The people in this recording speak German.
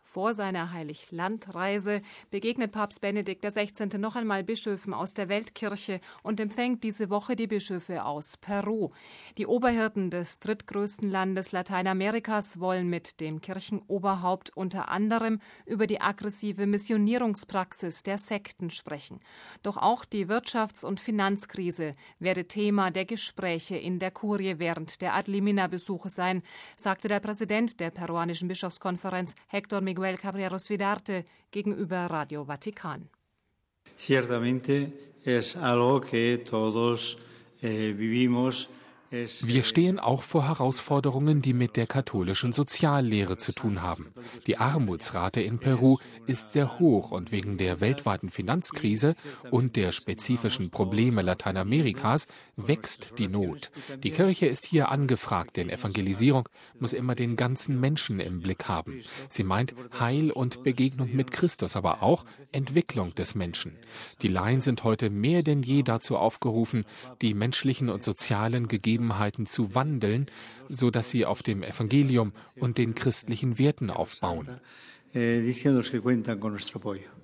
Vor seiner Heiliglandreise begegnet Papst Benedikt XVI. Noch einmal Bischöfen aus der Weltkirche und empfängt diese Woche die Bischöfe aus Peru. Die Oberhirten des drittgrößten Landes Lateinamerikas wollen mit dem Kirchenoberhaupt unter anderem über die aggressive Missionierungspraxis der Sekten sprechen. Doch auch die Wirtschafts- und Finanzkrise werde Thema der Gespräche in der Kurie während der Ad-Limina-Besuche sein, sagte der Präsident der peruanischen Bischofskonferenz Héctor Miguel Cabreros Vidarte gegenüber Radio Vatikan. Ciertamente es algo que todos vivimos. Wir stehen auch vor Herausforderungen, die mit der katholischen Soziallehre zu tun haben. Die Armutsrate in Peru ist sehr hoch und wegen der weltweiten Finanzkrise und der spezifischen Probleme Lateinamerikas wächst die Not. Die Kirche ist hier angefragt, denn Evangelisierung muss immer den ganzen Menschen im Blick haben. Sie meint Heil und Begegnung mit Christus, aber auch Entwicklung des Menschen. Die Laien sind heute mehr denn je dazu aufgerufen, die menschlichen und sozialen Gegebenheiten zu wandeln, so dass sie auf dem Evangelium und den christlichen Werten aufbauen.